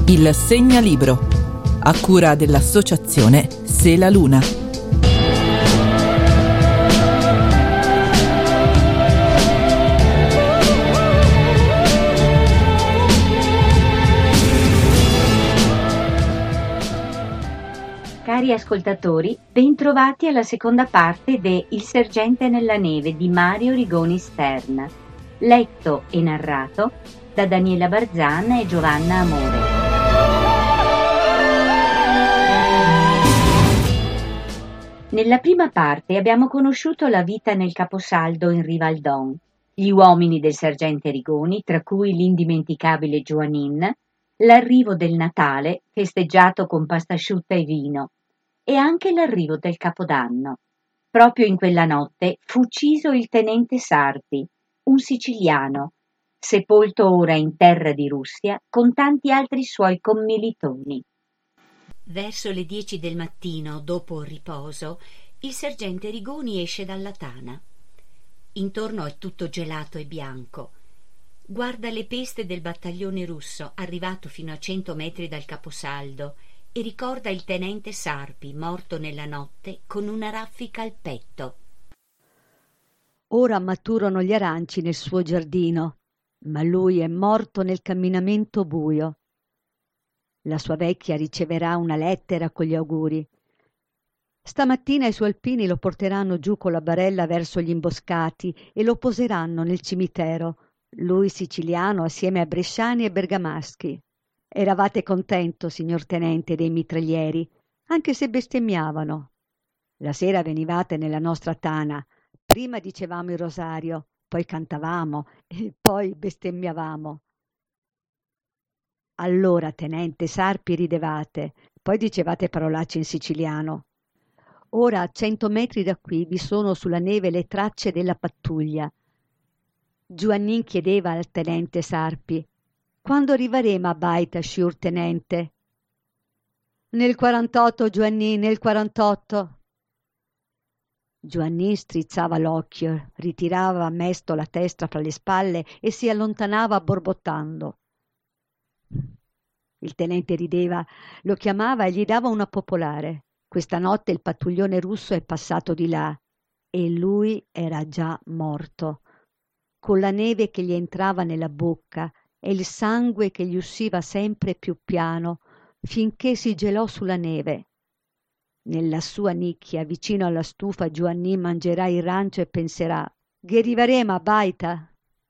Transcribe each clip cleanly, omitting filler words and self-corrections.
Il Segnalibro, a cura dell'associazione Se la Luna. Cari ascoltatori, bentrovati alla seconda parte de Il sergente nella neve di Mario Rigoni Stern, letto e narrato da Daniela Barzan e Giovanna Amore. Nella prima parte abbiamo conosciuto la vita nel caposaldo in Rivaldon, gli uomini del sergente Rigoni, tra cui l'indimenticabile Joanin, l'arrivo del Natale, festeggiato con pasta asciutta e vino, e anche l'arrivo del Capodanno. Proprio in quella notte fu ucciso il tenente Sarpi, un siciliano, sepolto ora in terra di Russia con tanti altri suoi commilitoni. Verso le 10 del mattino, dopo il riposo, il sergente Rigoni esce dalla tana. Intorno è tutto gelato e bianco. Guarda le peste del battaglione russo, arrivato fino a 100 metri dal caposaldo, e ricorda il tenente Sarpi, morto nella notte con una raffica al petto. Ora maturano gli aranci nel suo giardino, ma lui è morto nel camminamento buio. La sua vecchia riceverà una lettera con gli auguri. Stamattina i suoi alpini lo porteranno giù con la barella verso gli imboscati e lo poseranno nel cimitero, lui siciliano assieme a bresciani e bergamaschi. Eravate contento, signor tenente, dei mitraglieri, anche se bestemmiavano. La sera venivate nella nostra tana, prima dicevamo il rosario, poi cantavamo e poi bestemmiavamo. Allora, tenente Sarpi, ridevate, poi dicevate parolacce in siciliano. Ora a 100 metri da qui vi sono sulla neve le tracce della pattuglia. Giovannin chiedeva al tenente Sarpi: «Quando arriveremo a Baita, signor tenente?» «Nel 48, Giovannin, nel 48». Giovannin strizzava l'occhio, ritirava mesto la testa fra le spalle e si allontanava borbottando. Il tenente rideva, lo chiamava e gli dava una popolare. Questa notte il pattuglione russo è passato di là e lui era già morto, con la neve che gli entrava nella bocca e il sangue che gli usciva sempre più piano finché si gelò sulla neve. Nella sua nicchia, vicino alla stufa, Giovanni mangerà il rancio e penserà: «Che arriveremo a Baita?»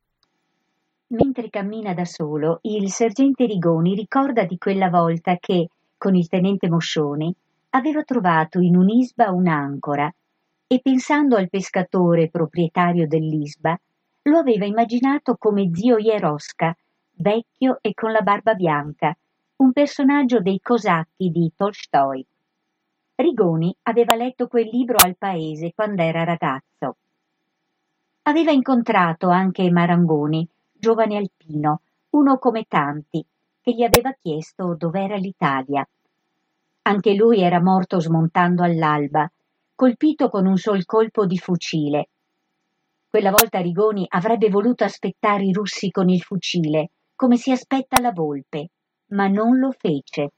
Mentre cammina da solo, il sergente Rigoni ricorda di quella volta che, con il tenente Moscioni, aveva trovato in un'isba un'ancora e, pensando al pescatore proprietario dell'isba, lo aveva immaginato come zio Jerosca, vecchio e con la barba bianca, un personaggio dei cosacchi di Tolstoi. Rigoni aveva letto quel libro al paese quando era ragazzo. Aveva incontrato anche Marangoni, giovane alpino, uno come tanti, che gli aveva chiesto dov'era l'Italia. Anche lui era morto smontando all'alba, colpito con un sol colpo di fucile. Quella volta Rigoni avrebbe voluto aspettare i russi con il fucile, come si aspetta la volpe, ma non lo fece.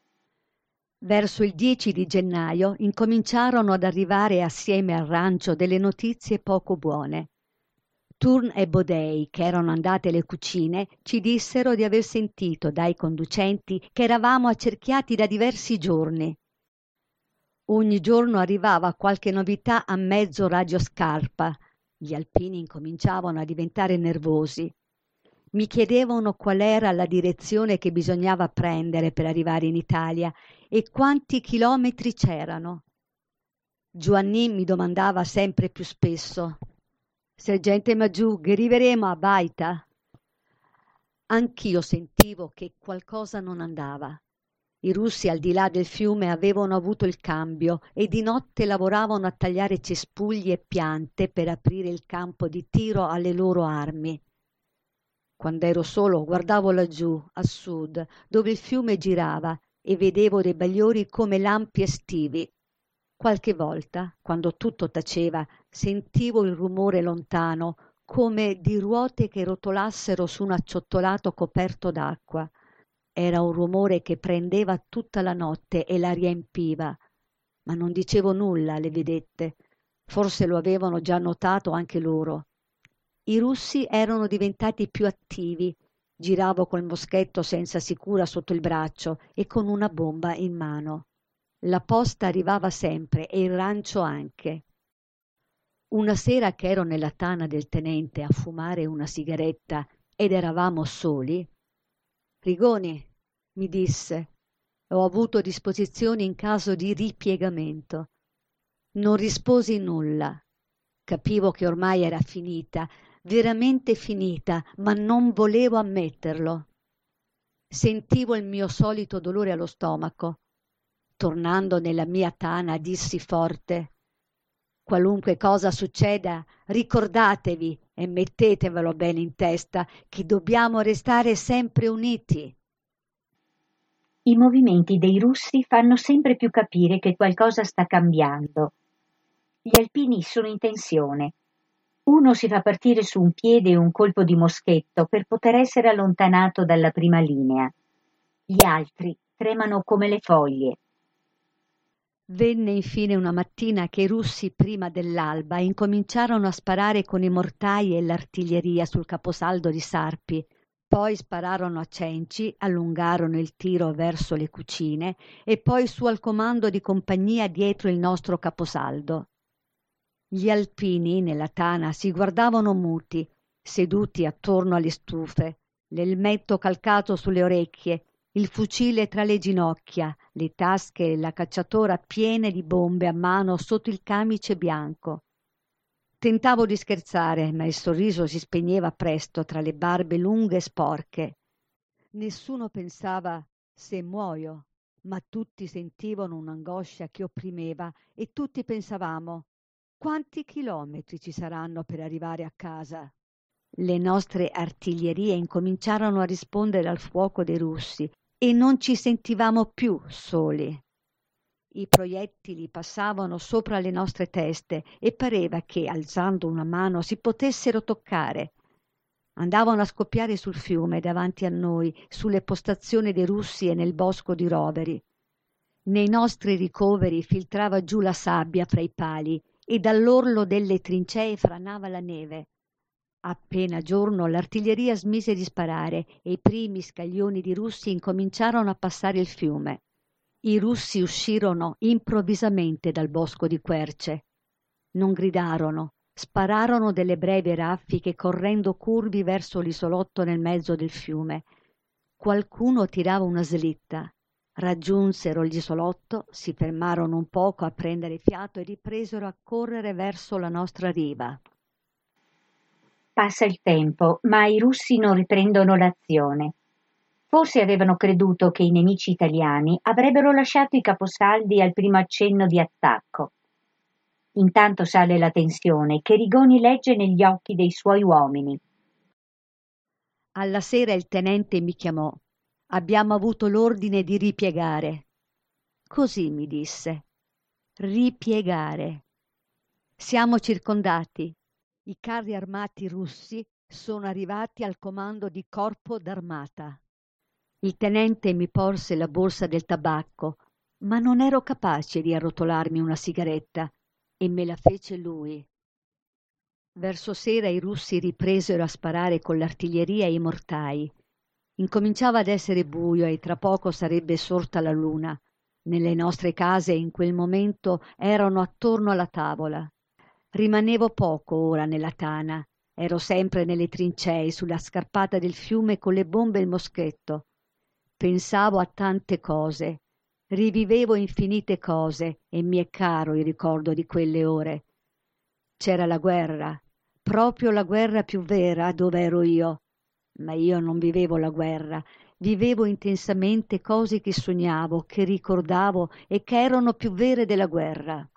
Verso il 10 di gennaio incominciarono ad arrivare assieme al rancio delle notizie poco buone. Turn e Bodei, che erano andate alle cucine, ci dissero di aver sentito dai conducenti che eravamo accerchiati da diversi giorni. Ogni giorno arrivava qualche novità a mezzo radioscarpa. Gli alpini incominciavano a diventare nervosi. Mi chiedevano qual era la direzione che bisognava prendere per arrivare in Italia e quanti chilometri c'erano. Giovanni mi domandava sempre più spesso: «Sergente Maggiù, che arriveremo a Baita?» Anch'io sentivo che qualcosa non andava. I russi al di là del fiume avevano avuto il cambio e di notte lavoravano a tagliare cespugli e piante per aprire il campo di tiro alle loro armi. Quando ero solo guardavo laggiù, a sud, dove il fiume girava, e vedevo dei bagliori come lampi estivi. Qualche volta, quando tutto taceva, sentivo il rumore lontano, come di ruote che rotolassero su un acciottolato coperto d'acqua. Era un rumore che prendeva tutta la notte e la riempiva, ma non dicevo nulla alle vedette. Forse lo avevano già notato anche loro. I russi erano diventati più attivi. Giravo col moschetto senza sicura sotto il braccio e con una bomba in mano. La posta arrivava sempre e il rancio anche. Una sera che ero nella tana del tenente a fumare una sigaretta ed eravamo soli, Rigoni, mi disse, ho avuto disposizioni in caso di ripiegamento. Non risposi nulla. Capivo che ormai era finita, veramente finita, ma non volevo ammetterlo. Sentivo il mio solito dolore allo stomaco. Tornando nella mia tana dissi forte: qualunque cosa succeda, ricordatevi e mettetevelo bene in testa che dobbiamo restare sempre uniti. I movimenti dei russi fanno sempre più capire che qualcosa sta cambiando. Gli alpini sono in tensione. Uno si fa partire su un piede un colpo di moschetto per poter essere allontanato dalla prima linea. Gli altri tremano come le foglie. Venne infine una mattina che i russi prima dell'alba incominciarono a sparare con i mortai e l'artiglieria sul caposaldo di Sarpi. Poi spararono a cenci, allungarono il tiro verso le cucine e poi su al comando di compagnia dietro il nostro caposaldo. Gli alpini nella tana si guardavano muti, seduti attorno alle stufe, l'elmetto calcato sulle orecchie, il fucile tra le ginocchia, le tasche e la cacciatora piene di bombe a mano sotto il camice bianco. Tentavo di scherzare, ma il sorriso si spegneva presto tra le barbe lunghe e sporche. Nessuno pensava se muoio, ma tutti sentivano un'angoscia che opprimeva e tutti pensavamo: quanti chilometri ci saranno per arrivare a casa? Le nostre artiglierie incominciarono a rispondere al fuoco dei russi e non ci sentivamo più soli. I proiettili passavano sopra le nostre teste e pareva che, alzando una mano, si potessero toccare. Andavano a scoppiare sul fiume davanti a noi, sulle postazioni dei russi e nel bosco di roveri. Nei nostri ricoveri filtrava giù la sabbia fra i pali e dall'orlo delle trincee franava la neve. Appena giorno l'artiglieria smise di sparare e i primi scaglioni di russi incominciarono a passare il fiume. I russi uscirono improvvisamente dal bosco di querce. Non gridarono, spararono delle brevi raffiche correndo curvi verso l'isolotto nel mezzo del fiume. Qualcuno tirava una slitta. Raggiunsero l'isolotto, si fermarono un poco a prendere fiato e ripresero a correre verso la nostra riva. Passa il tempo, ma i russi non riprendono l'azione. Forse avevano creduto che i nemici italiani avrebbero lasciato i caposaldi al primo accenno di attacco. Intanto sale la tensione che Rigoni legge negli occhi dei suoi uomini. Alla sera il tenente mi chiamò. Abbiamo avuto l'ordine di ripiegare. Così mi disse. Ripiegare. Siamo circondati. I carri armati russi sono arrivati al comando di corpo d'armata. Il tenente mi porse la borsa del tabacco, ma non ero capace di arrotolarmi una sigaretta e me la fece lui. Verso sera i russi ripresero a sparare con l'artiglieria e i mortai. Incominciava ad essere buio e tra poco sarebbe sorta la luna. Nelle nostre case in quel momento erano attorno alla tavola. Rimanevo poco ora nella tana. Ero sempre nelle trincee sulla scarpata del fiume con le bombe e il moschetto. Pensavo a tante cose. Rivivevo infinite cose e mi è caro il ricordo di quelle ore. C'era la guerra, proprio la guerra più vera dove ero io. Ma io non vivevo la guerra, vivevo intensamente cose che sognavo, che ricordavo e che erano più vere della guerra.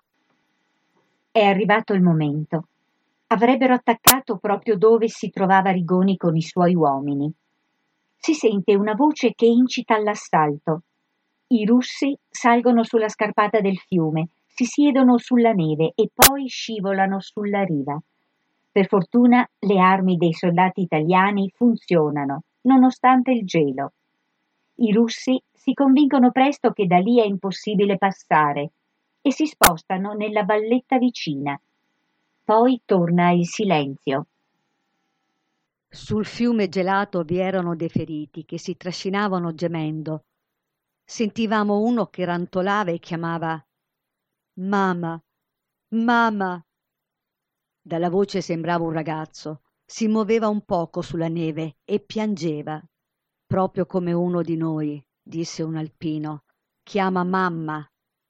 È arrivato il momento. Avrebbero attaccato proprio dove si trovava Rigoni con i suoi uomini. Si sente una voce che incita all'assalto. I russi salgono sulla scarpata del fiume, si siedono sulla neve e poi scivolano sulla riva. Per fortuna le armi dei soldati italiani funzionano, nonostante il gelo. I russi si convincono presto che da lì è impossibile passare e si spostano nella valletta vicina. Poi torna il silenzio. Sul fiume gelato vi erano dei feriti che si trascinavano gemendo. Sentivamo uno che rantolava e chiamava «Mamma, mamma!». Dalla voce sembrava un ragazzo. Si muoveva un poco sulla neve e piangeva. «Proprio come uno di noi», disse un alpino. «Chiama mamma».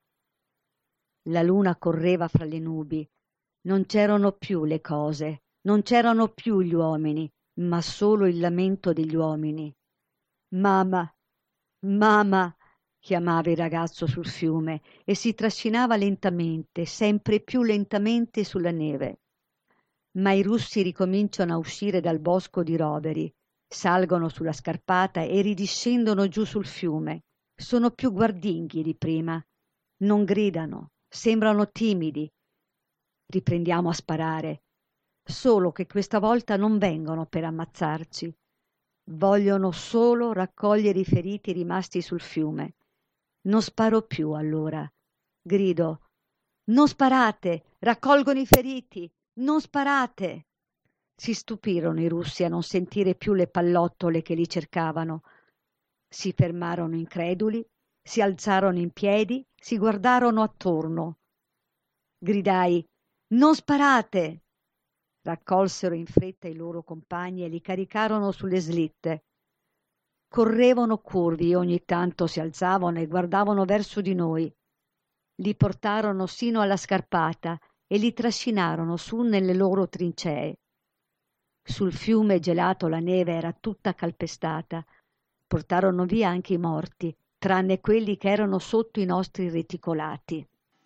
La luna correva fra le nubi. Non c'erano più le cose, non c'erano più gli uomini, ma solo il lamento degli uomini. «Mamma, mamma!», chiamava il ragazzo sul fiume e si trascinava lentamente, sempre più lentamente sulla neve. Ma i russi ricominciano a uscire dal bosco di roveri, salgono sulla scarpata e ridiscendono giù sul fiume. Sono più guardinghi di prima. Non gridano, sembrano timidi. Riprendiamo a sparare, solo che questa volta non vengono per ammazzarci. Vogliono solo raccogliere i feriti rimasti sul fiume. Non sparo più allora. Grido: «Non sparate! Raccolgono i feriti! Non sparate!». Si stupirono i russi a non sentire più le pallottole che li cercavano. Si fermarono increduli, si alzarono in piedi, si guardarono attorno. Gridai: «Non sparate!». Raccolsero in fretta i loro compagni e li caricarono sulle slitte. Correvano curvi e ogni tanto si alzavano e guardavano verso di noi. Li portarono sino alla scarpata e li trascinarono su nelle loro trincee. Sul fiume gelato la neve era tutta calpestata. Portarono via anche i morti, tranne quelli che erano sotto i nostri reticolati.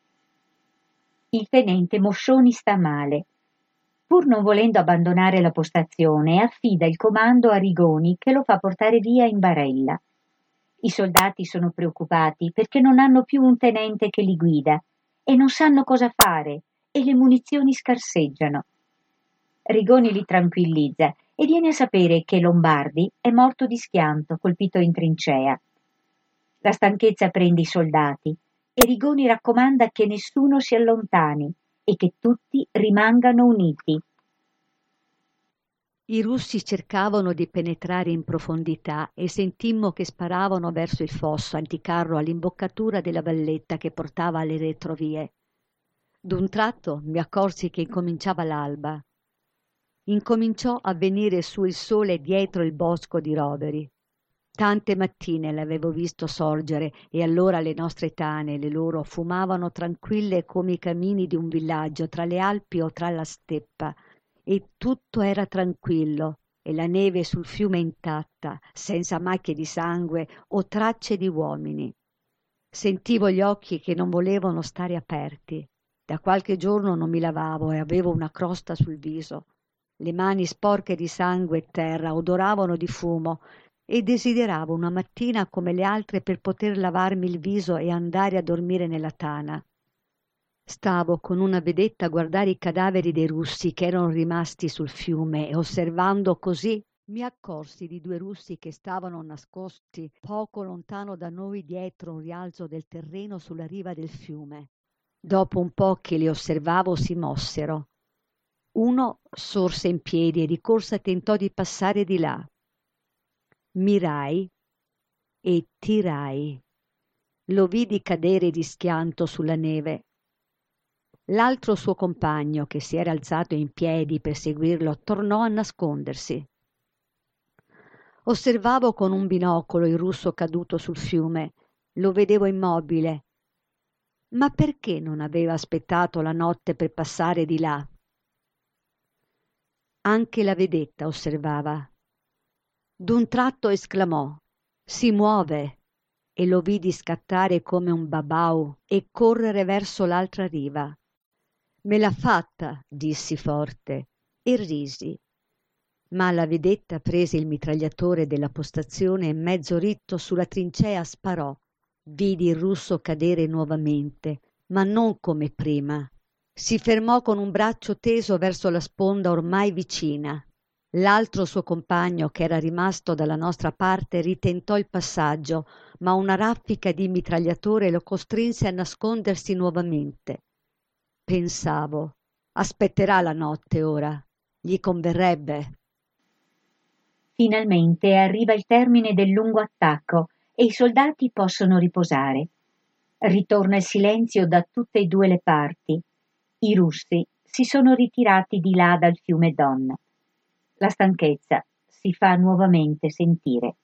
Il tenente Moscioni sta male. Pur non volendo abbandonare la postazione, affida il comando a Rigoni che lo fa portare via in barella. I soldati sono preoccupati perché non hanno più un tenente che li guida e non sanno cosa fare e le munizioni scarseggiano. Rigoni li tranquillizza e viene a sapere che Lombardi è morto di schianto, colpito in trincea. La stanchezza prende i soldati e Rigoni raccomanda che nessuno si allontani e che tutti rimangano uniti. I russi cercavano di penetrare in profondità e sentimmo che sparavano verso il fosso anticarro all'imboccatura della valletta che portava alle retrovie. D'un tratto mi accorsi che incominciava l'alba. Incominciò a venire su il sole dietro il bosco di roveri. Tante mattine l'avevo visto sorgere e allora le nostre tane, le loro, fumavano tranquille come i camini di un villaggio tra le Alpi o tra la steppa, e tutto era tranquillo e la neve sul fiume intatta, senza macchie di sangue o tracce di uomini. Sentivo gli occhi che non volevano stare aperti. Da qualche giorno non mi lavavo e avevo una crosta sul viso. Le mani sporche di sangue e terra odoravano di fumo e desideravo una mattina come le altre per poter lavarmi il viso e andare a dormire nella tana. Stavo con una vedetta a guardare i cadaveri dei russi che erano rimasti sul fiume e osservando così mi accorsi di 2 russi che stavano nascosti poco lontano da noi dietro un rialzo del terreno sulla riva del fiume. Dopo un po' che li osservavo si mossero. Uno sorse in piedi e di corsa tentò di passare di là. Mirai e tirai. Lo vidi cadere di schianto sulla neve. L'altro suo compagno, che si era alzato in piedi per seguirlo, tornò a nascondersi. Osservavo con un binocolo il russo caduto sul fiume. Lo vedevo immobile. Ma perché non aveva aspettato la notte per passare di là? Anche la vedetta osservava. D'un tratto esclamò: «Si muove!» e lo vidi scattare come un babau e correre verso l'altra riva. «Me l'ha fatta!» dissi forte e risi. Ma la vedetta prese il mitragliatore della postazione e mezzo ritto sulla trincea sparò. Vidi il russo cadere nuovamente, ma non come prima. Si fermò con un braccio teso verso la sponda ormai vicina. L'altro suo compagno, che era rimasto dalla nostra parte, ritentò il passaggio, ma una raffica di mitragliatore lo costrinse a nascondersi nuovamente. Pensavo, aspetterà la notte ora, gli converrebbe. Finalmente arriva il termine del lungo attacco e i soldati possono riposare. Ritorna il silenzio da tutte e due le parti. I russi si sono ritirati di là dal fiume Don. La stanchezza si fa nuovamente sentire.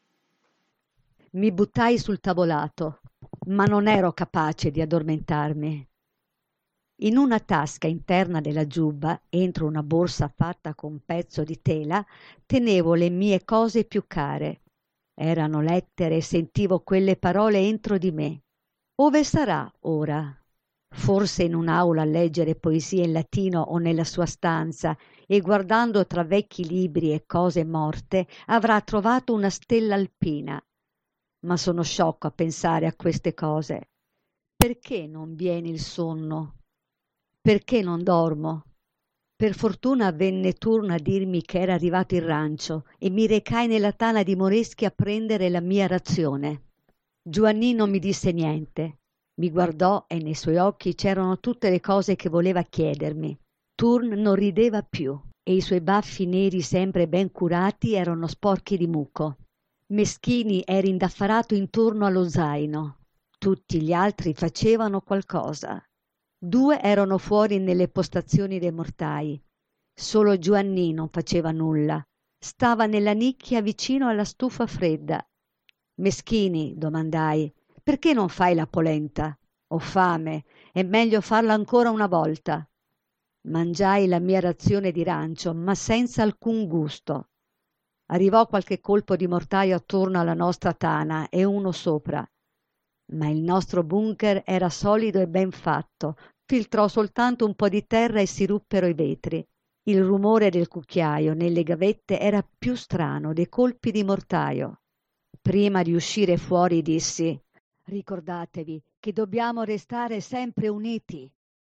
Mi buttai sul tavolato, ma non ero capace di addormentarmi. In una tasca interna della giubba, entro una borsa fatta con un pezzo di tela, tenevo le mie cose più care. Erano lettere e sentivo quelle parole entro di me. Ove sarà ora? Forse in un'aula a leggere poesie in latino o nella sua stanza, e guardando tra vecchi libri e cose morte avrà trovato una stella alpina. Ma sono sciocco a pensare a queste cose. Perché non viene il sonno? Perché non dormo? Per fortuna venne Turn a dirmi che era arrivato il rancio e mi recai nella tana di Moreschi a prendere la mia razione. Giovanni non mi disse niente. Mi guardò e nei suoi occhi c'erano tutte le cose che voleva chiedermi. Turn non rideva più e i suoi baffi neri sempre ben curati erano sporchi di muco. Meschini era indaffarato intorno allo zaino. Tutti gli altri facevano qualcosa. 2 erano fuori nelle postazioni dei mortai. Solo Giovanni non faceva nulla. Stava nella nicchia vicino alla stufa fredda. Meschini, domandai, perché non fai la polenta? Ho fame, è meglio farla ancora una volta. Mangiai la mia razione di rancio, ma senza alcun gusto. Arrivò qualche colpo di mortaio attorno alla nostra tana e uno sopra. Ma il nostro bunker era solido e ben fatto, filtrò soltanto un po' di terra e si ruppero i vetri. Il rumore del cucchiaio nelle gavette era più strano dei colpi di mortaio. Prima di uscire fuori dissi: ricordatevi che dobbiamo restare sempre uniti.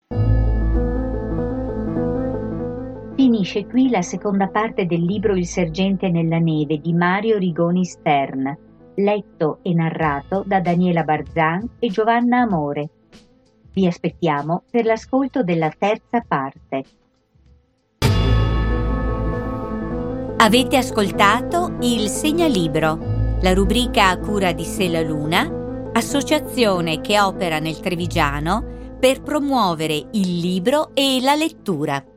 Finisce qui la seconda parte del libro Il sergente nella neve di Mario Rigoni Stern, letto e narrato da Daniela Barzan e Giovanna Amore. Vi aspettiamo per l'ascolto della terza parte. Avete ascoltato Il Segnalibro, la rubrica a cura di Sela Luna, associazione che opera nel Trevigiano per promuovere il libro e la lettura.